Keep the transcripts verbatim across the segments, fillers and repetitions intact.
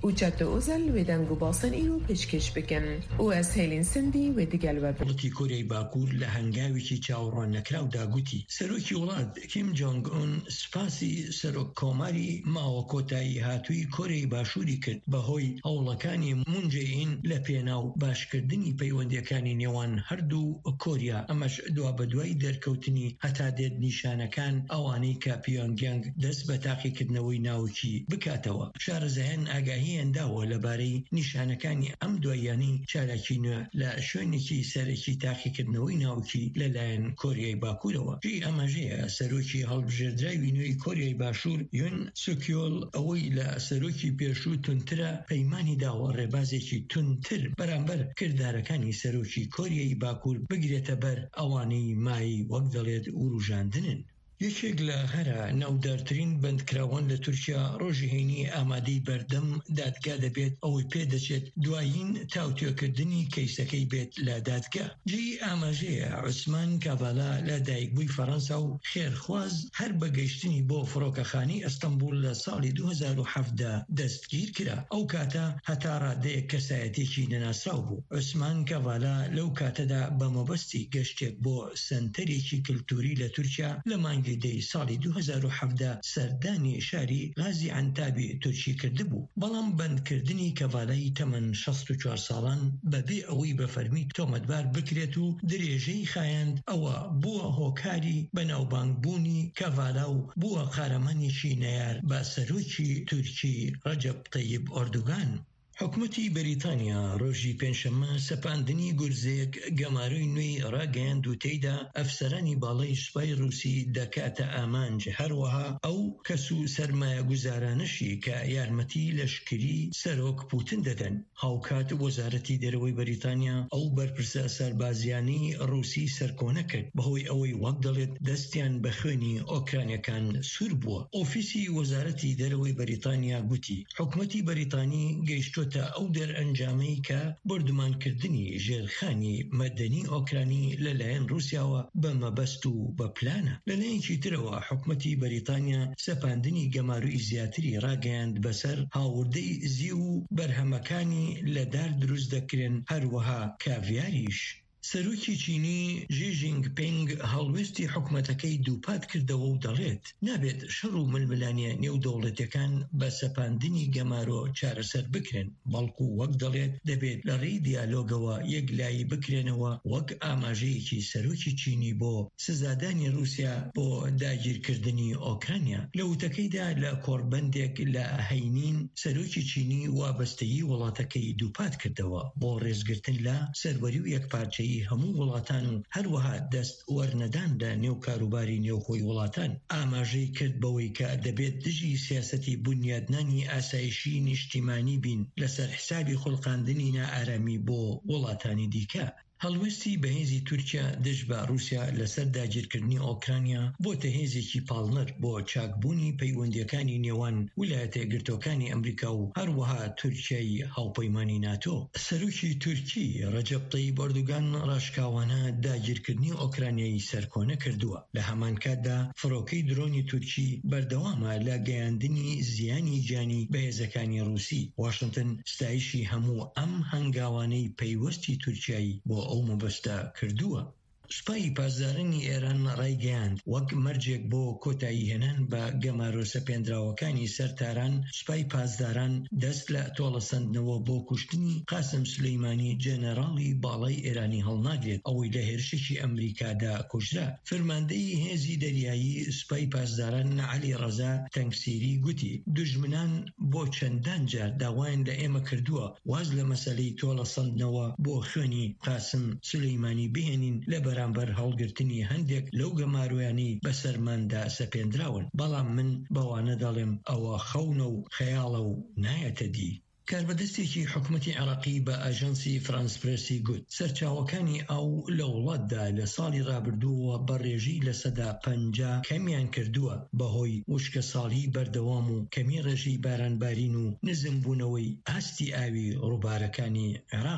و چت اوزل و دنگو باسن ایرو پشکش بکن و از هیلین سندی و دیگل و وڵاتی کۆریای باکوور لە هەنگاوێکی چاوەڕوان نەکراودا گوتی سەرۆکی وڵات کیم جۆنگ ئون سپاسی سەرۆک کۆماری ماوە کۆتایی هاتووی کۆریای باشووری کرد بەهۆی هەوڵەکانی مونجێئین لە پێناو باشکردنی پەیوەندیەکانی نێوان هەردوو کۆریا، ئەمەش دوا بەدوای دەرکەوتنی هەتا دێت نیشانەکان ئەوانەی کە پیۆنگیانگ دەست بە تاقیکردنەوەی ناوکی بکاتەوە. شارەزایان ئاگاهیان داوە لەبارەی نیشانەکانی ئەم دواییانەی چالاکی نوێ لە شوێنێکی سەرەکی تاقیکردنەوەی ناوکی لەلایەن کۆریای باکوورەوە. ژی ئەمەژەیە سەرۆکی هەڵبژێردراوی نوێی کۆریای باشوور یۆن سوکیۆڵ ئەوەی لە سەرۆکی پێشوو تونترە پەیمانی داوە ڕێبازێکی تونتر بەرامبەر کردارەکانی سەرۆکی کۆریای باکوور بگرێتە بەر ئەوانەی مای وەک دەڵێت وروژاندنن. یەکێک لە هەرە ناودارترین بەندکراوان لە تورکیا ڕۆژی هەینی ئامادەی بەردەم دادگا دەبێت ئەوەی پێدەچێت دوایین تاوتێکردنی کەیسەکەی بێت لە دادگا. جێی ئاماژەیە عوسمان کاڤالا لە دایکبووی فەڕەنسا و خێرخواز هەر بەگەیشتنی بۆ فڕۆکەخانەی ئەستەمبول لە ساڵی دوو هەزار و حەڤدا دەستگیر کرا. ئەو کاتە هەتا ڕادەیەک کەسایەتێکی نەناسراو بوو. عوسمان کاڤالا لەو کاتەدا بە مەبەستی گەشتێک بۆ سەنتەرێکی کلتوری لە تورکیا لە مانگی دەی ساڵی دوو هەزار و حەڤدا سەردانی شاری غازی عەنتابی تورکی کردبوو. بەڵام بەندکردنی کەڤالای تەمەن شەست و چوار ساڵان بەبێ ئەوەی بە فەرمی تۆمەتبار بکرێت و درێژەی خایاند ئەوە بووە هۆکاری بەناوبانگبوونی کەڤالا و بووە قارەمانێکی نەیار بە سەرۆکی تورکی ڕەجەب تەیب ئۆردوگان. حکومەتی بەریتانیا ڕۆژی پێنجشەممە سەپاندنی گورزێک گەماروی نوێی ڕاگەیاند و تێیدا ئەفسەرانی باڵای سوپای رووسی دەکاتە ئامانج، هەروەها ئەو کەس و سەرمایە گوزارانشی کە یارمەتی لەشکری سەرۆک پوتن دەدەن. هاوکات وەزارەتی دەرەوەی بەریتانیا ئەو بەرپرسە سەربازیانی رووسی سەرکۆنە کرد بەهۆی ئەوەی وەک دەڵێت دەستیان بە خوێنی ئۆکرانیەکان سوور بووە. ئۆفیسی وەزارەتی دەرەوەی بەریتانیا گوتی حکومەتی بەریتانی گەیشتۆ تا ئەو دەرئەنجامەی کە بردومانکردنی ژێرخانی مەدەنی ئۆکرانی لەلایەن رووسیاوە بە مەبەست و بە پلانە. لەلایەنی ترەوە حکومەتی بەریتانیا سەپاندنی گەماروی زیاتری ڕاگەیاند بەسەر هاوردەی زی و بەرهەمەکانی لەدار دروست دەکرێن، هەروەها کاڤیاریش. سەرۆکی چینی ژی ژینگپینگ هەڵوێستی حکومەتەکەی دووپات کردەوە و دەڵێت نابێت شەڕ و ململانیە نێو دەوڵەتەکان بە سەپاندنی گەمارۆ چارەسەر بکرێن، بەڵکو وەک دەڵێت دەبێت لە ڕێی دیالۆگەوە یەکلایی بکرێنەوە وەک ئاماژەیەکی سەرۆکی چینی بۆ سزادانی رووسیا بۆ داگیرکردنی ئۆکرانیا. لە وتەکەیدا لە کۆڕبەندێک لە هەینین سەرۆکی چینی وابەستەیی وڵاتەکەی دووپات کردەوە بۆ ڕێزگرتن لە سەروەری و یەکپارچەیی هەموو وڵاتان و هەروەها دەست وەرنەداندا نێو کاروباری نێوخۆی وڵاتان. ئاماژەی کرد بەوەی کە دەبێت دژی سیاسەتی بنیادنانی ئاسایشی نیشتیمانی بین لەسەر حسابی خوڵقاندنی نائارامی بۆ وڵاتانی دیکە. هەڵوێستی بەهێزی تورکیا دژ بە رووسیا لەسەر داگیرکردنی ئۆکرانیا بۆتە هێزێکی پاڵنەر بۆ چاکبوونی پەیوەندیەکانی نێوان ویلایەتە یەکگرتووەکانی ئەمریکا و هەروەها تورکیای هاوپەیمانی ناتۆ. سەرۆکی تورکی ڕەجەب تەیب ئۆردوگان ڕاشکاوانە داگیرکردنی ئۆکرانیایی سەرکۆنە کردووە. لە هەمان کاتدا فڕۆکەی درۆنی تورکی بەردەوامە لە گەیاندنی زیانی گیانی بەهێزەکانی رووسی. واشنگتن ستایشی هەموو ئەم هەنگاوانەی پەیوەستی تورکیایی بۆ ئەو مەبەستە کردووە. سوپای پاسدارانی ئێران ڕایگەیاند وەک مەرجێک بۆ کۆتایی هێنان بە گەمارۆ سەپێنراوەکانی سەرتاران سوپای پاسداران دەست لە تۆڵەسەندنەوە بۆ کوشتنی قاسم سولەیمانی جێنەراڵی باڵای ئێرانی هەڵناگرێت ئەوەی لە هێرشێکی ئەمریکادا کوژرا. فەرماندەی هێزی دەریایی سوپای پاسداران عەلی ڕەزا تەنگسیری گوتی دوژمنان بۆ چەندان جار داوایان لە ئێمە کردووە واز لە مەسەلەی تۆڵەسەندنەوە بۆ خوێنی قاسم سولەیمانی بهێنین لە بەرامبەر هەڵگرتنی هەندێک لەو گەمارویانی بەسەرماندا سەپێنراون، بەڵام من بەوانە دەڵێم ئەوە خەونە و خەیاڵە و نایەتە دی. کاربەدەستێکی حکومەتی عێراقی بە ئاژەنسی فرانس پرێسی گوت سەرچاوەکانی ئەو لە وڵاتدا لە ساڵی ڕابردووە بە ڕێژی لە سەدا پەنجا کەمیان کردووە بەهۆی وشکە ساڵی بەردەوام و کەمی ڕێژەی بارانبارین و نزمبوونەوەی ئاستی ئاوی ڕووبارەکانی عێراق.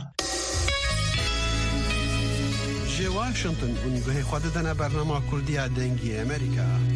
جێ واشنگتن بوونی بەهێ خوا دەدەنە بەرنامە کوردیە دەنگی ئەمریکا.